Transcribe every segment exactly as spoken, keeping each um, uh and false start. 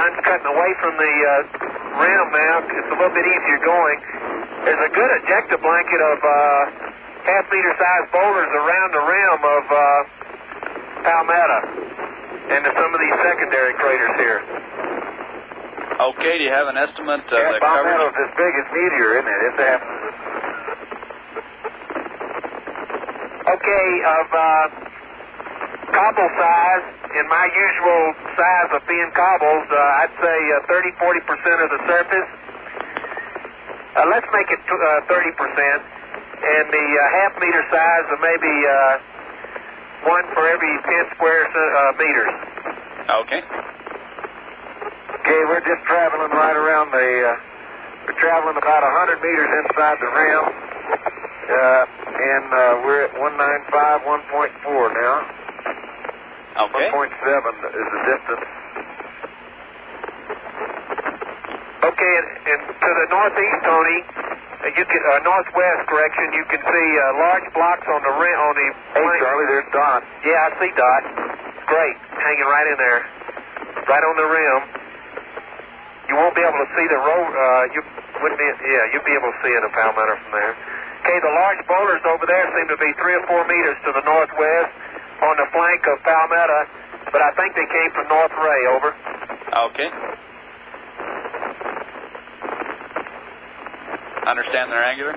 John's cutting away from the uh, rim now. It's a little bit easier going. There's a good ejecta blanket of uh, half-meter-sized boulders around the rim of uh, Palmetto and some of these secondary craters here. Okay, do you have an estimate of yeah, the coverage? Palmetto's as big as Meteor, isn't it? It's half. Okay, of uh, cobble size, in my usual size of being cobbles, uh, I'd say uh, thirty to forty percent of the surface. Uh, let's make it t- uh, thirty percent. And the uh, half meter size of maybe uh, one for every ten square uh, meters. Okay. Okay, we're just traveling right around the, uh, we're traveling about one hundred meters inside the rim. Uh, and uh, we're at one ninety-five, one point four now. Okay. one point seven is the distance. Okay, and, and to the northeast, Tony, uh, you can, uh, northwest, correction, you can see uh, large blocks on the rim, on the... Hey, Charlie, there's Dot. Yeah, I see Dot. Great, hanging right in there, right on the rim. You won't be able to see the road, uh, you wouldn't be, yeah, you'll be able to see it in Palmetto from there. Okay, the large boulders over there seem to be three or four meters to the northwest on the flank of Palmetto, but I think they came from North Ray, over. Okay. Understand their angular?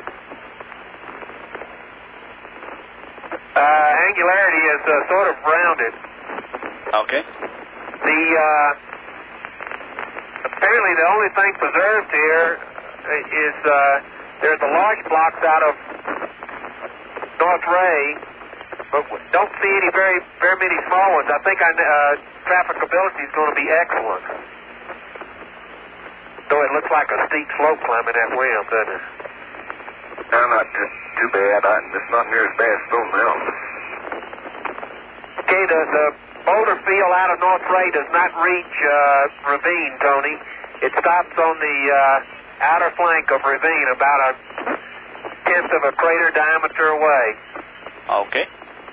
Uh, angularity is uh, sort of rounded. Okay. The, uh, apparently the only thing preserved here is, uh, there's the large blocks out of North Ray, but don't see any very, very many small ones. I think I, uh, trafficability is going to be excellent. Though it looks like a steep slope climbing that rim, doesn't it? No, not just too bad. I, it's not near as bad as Stone Mountain. Okay, the, the boulder field out of North Ray does not reach uh, Ravine, Tony. It stops on the uh, outer flank of Ravine, about a tenth of a crater diameter away. Okay.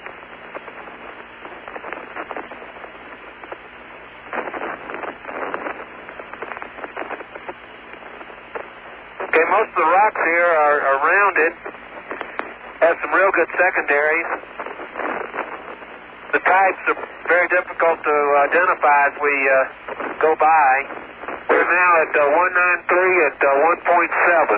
Okay, most of the rocks here are, are rounded, have some real good secondaries. The types are very difficult to identify as we uh, go by. We're now at uh, one ninety-three at uh, one point seven.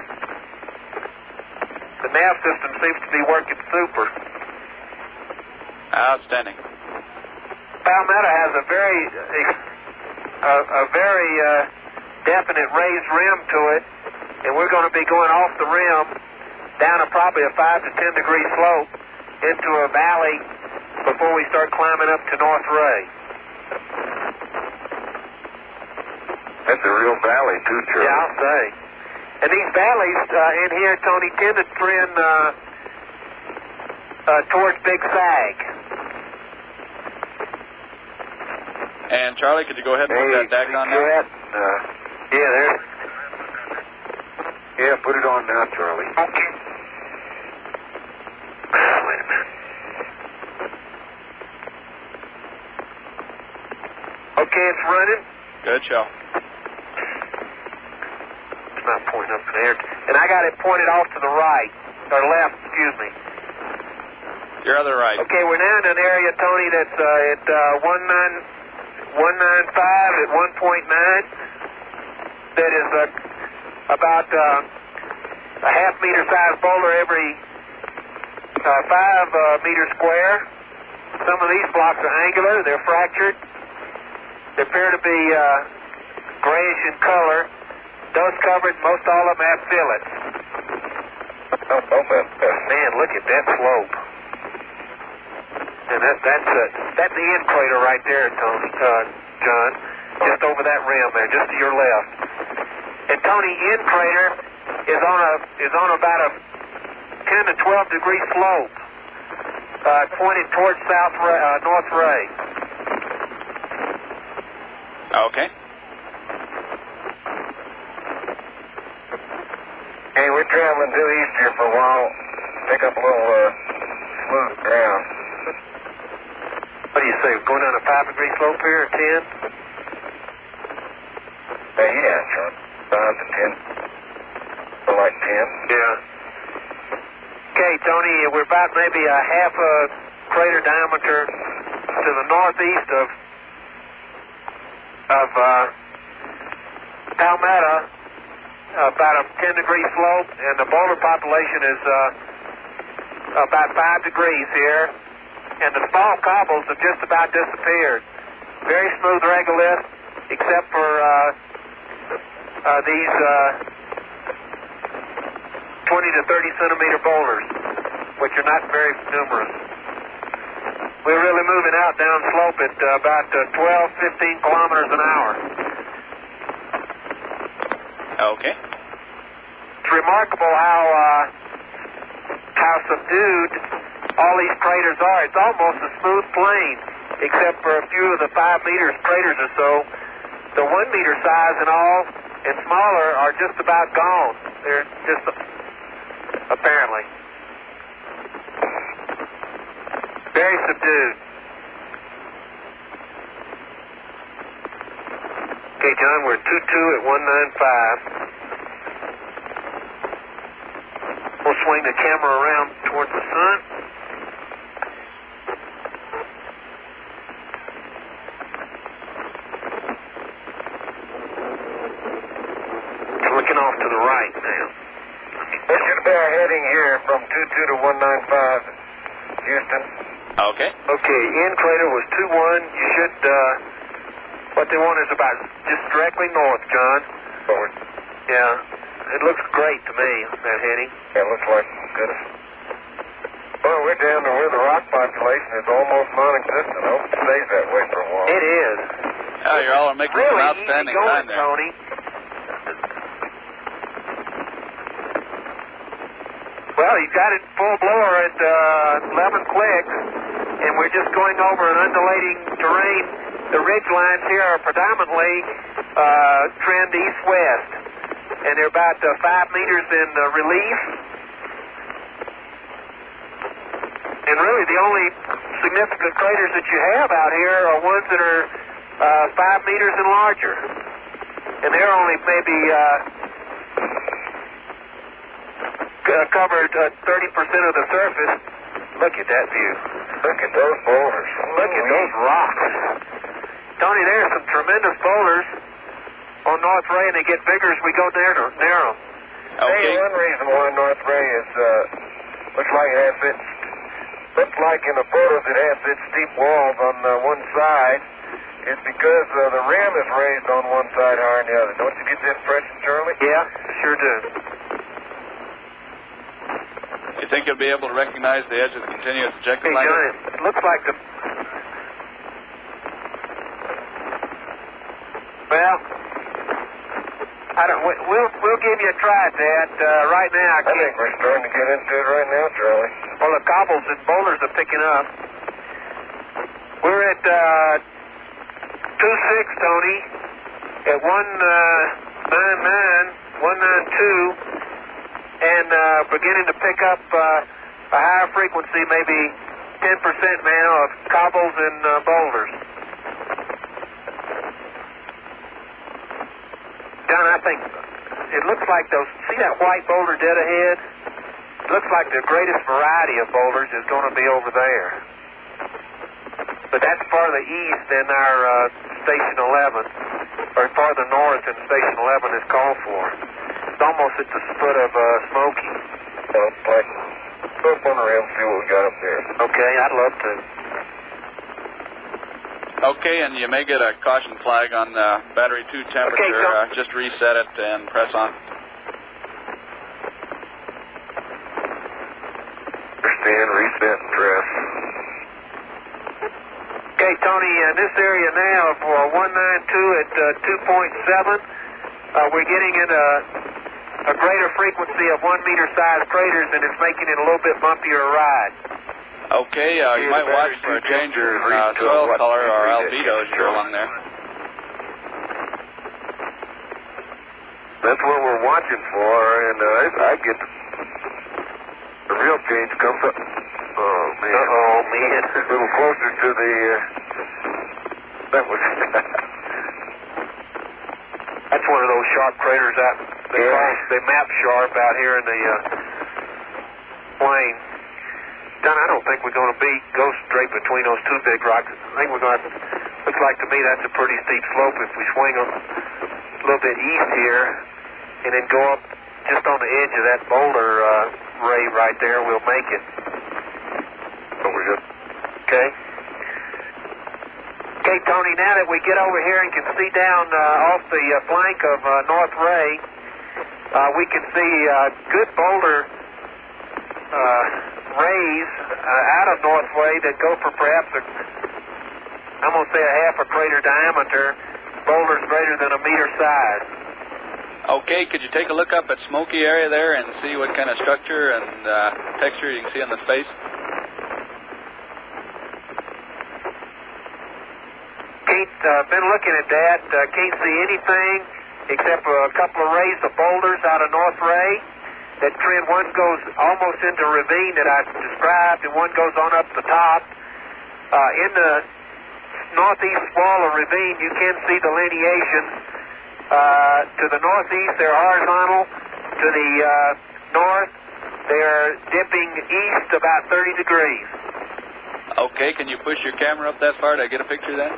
The nav system seems to be working super. Outstanding. Palmetto has a very, a, a very uh, definite raised rim to it, and we're going to be going off the rim down a probably a five to ten degree slope into a valley before we start climbing up to North Ray. That's a real valley, too, Charlie. Yeah, I'll say. And these valleys uh, in here, Tony, tend to trend uh, uh, towards Big Sag. And Charlie, could you go ahead and Hey, put that deck on now? that? Uh, Yeah, there. yeah, put it on now, Charlie. Okay. Wait a minute. Okay, it's running. Good show. It's not pointing up in there. And I got it pointed off to the right, or left, excuse me. Your other right. Okay, we're now in an area, Tony, that's uh, at uh, one nine one nine five at one point nine. That is uh, about uh, a half meter size boulder every uh, five uh, meters square. Some of these blocks are angular, they're fractured. They appear to be uh, grayish in color. Dust covered, most all of them have fillets. Oh, oh, uh, Man, look at that slope. And that, that's, uh, that's the end crater right there, Tony, uh, John. Just over that rim there, just to your left. And Tony, end crater is on a is on about a ten to twelve degree slope, uh, pointed towards South Ray, uh, North Ray. Okay. Hey, we're traveling due east here for a while. Pick up a little uh, smooth ground. What do you say? Going down a five degree slope here, or ten? Uh, yeah, John. Five to ten. Or like ten. Yeah. Okay, Tony, we're about maybe a half a crater diameter to the northeast of of uh, Palmetto, about a ten degree slope, and the boulder population is uh, about five degrees here, and the small cobbles have just about disappeared. Very smooth regolith, except for uh, uh, these uh, twenty to thirty centimeter boulders, which are not very numerous. We're really moving out down slope at uh, about uh, twelve, fifteen kilometers an hour. Okay. It's remarkable how uh, how subdued all these craters are. It's almost a smooth plain, except for a few of the five meters craters or so. The one meter size and all and smaller are just about gone. They're just uh, apparently very subdued. Okay, John, we're two two at one nine five. We'll swing the camera around towards the sun. It's looking off to the right now. This should be our heading here from two two to one nine five, Houston. Okay. Okay, in crater was two one. You should, uh, what they want is about just directly north, John. Forward. Yeah, it looks great to me, that heading. Yeah, it looks like good. Well, we're down to where the rock population is almost non-existent. I hope it stays that way for a while. It is. Oh, you all are making Really some outstanding easy going, time there. Tony. Well, you got it full blower at uh, eleven clicks, and we're just going over an undulating terrain. The ridge lines here are predominantly uh, trend east-west, and they're about uh, five meters in uh, relief. And really, the only significant craters that you have out here are ones that are uh, five meters and larger, and they're only maybe uh, c- covered uh, thirty percent of the surface. Look at that view. Look at those boulders. Look at those rocks. Tony, there's some tremendous boulders on North Ray, and they get bigger as we go near, near them. Okay. Hey, one reason why North Ray is, uh, looks like it has its, looks like in the photos it has its steep walls on uh, one side, is because uh, the rim is raised on one side higher than the other. Don't you get that impression, Charlie? Yeah, sure do. You think you'll be able to recognize the edge of the continuous ejected Hey, line? John, it looks like the... Well, I don't. we- We'll we'll give you a try at that. Uh, right now, I I can't. think we're starting to get into it right now, Charlie. Well, the cobbles and boulders are picking up. We're at uh, two six, Tony, at one nine nine, one nine two, and uh, beginning to pick up uh, a higher frequency, maybe ten percent now of cobbles and uh, boulders. John, I think it looks like those, see that white boulder dead ahead? It looks like the greatest variety of boulders is going to be over there. But that's farther east than our uh, Station eleven, or farther north than Station eleven is called for. It's almost at the foot of uh, Smoky. Well, like, go up on the rim, see what we got up there. Okay, I'd love to. Okay, and you may get a caution flag on uh, battery two temperature. Okay, so- uh, just reset it and press on. Understand, reset, and press. Okay, Tony, in this area now for one nine two at uh, two point seven, uh, we're getting in a, a greater frequency of one meter sized craters, and it's making it a little bit bumpier ride. Okay, uh, you Yeah, might the watch battery for a change in temperature uh, reads to soil what color or degree albedo that as you go along there. That's what we're watching for, and uh, I, I get the real change comes up. Oh, man. Uh-oh, man. A little closer to the, uh, that was, That's sharp craters out. They, Yeah. call, they map sharp out here in the uh, plain. Don, I don't think we're going to be go straight between those two big rocks. I think we're going to, looks like to me that's a pretty steep slope. If we swing them a little bit east here and then go up just on the edge of that boulder uh, ray right there, we'll make it. So we're good. Okay. Okay, Tony, now that we get over here and can see down uh, off the uh, flank of uh, North Ray, uh, we can see uh, good boulder uh, rays uh, out of North Ray that go for perhaps, a, I'm going to say a half a crater diameter, boulders greater than a meter size. Okay, could you take a look up at Smoky area there and see what kind of structure and uh, texture you can see on the face? Can't, uh, been looking at that, uh, can't see anything except for a couple of rays of boulders out of North Ray that trend. One goes almost into a ravine that I described, and one goes on up the top. Uh, in the northeast wall of ravine, you can see delineations. Uh, to the northeast, they're horizontal. To the uh, north, they're dipping east about thirty degrees. Okay, can you push your camera up that far to get a picture of that?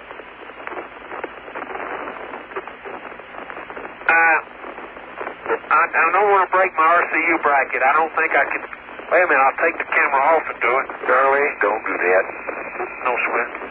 Uh, I, I don't want to break my R C U bracket. I don't think I can. Wait a minute, I'll take the camera off and do it. Charlie, don't do that. No sweat.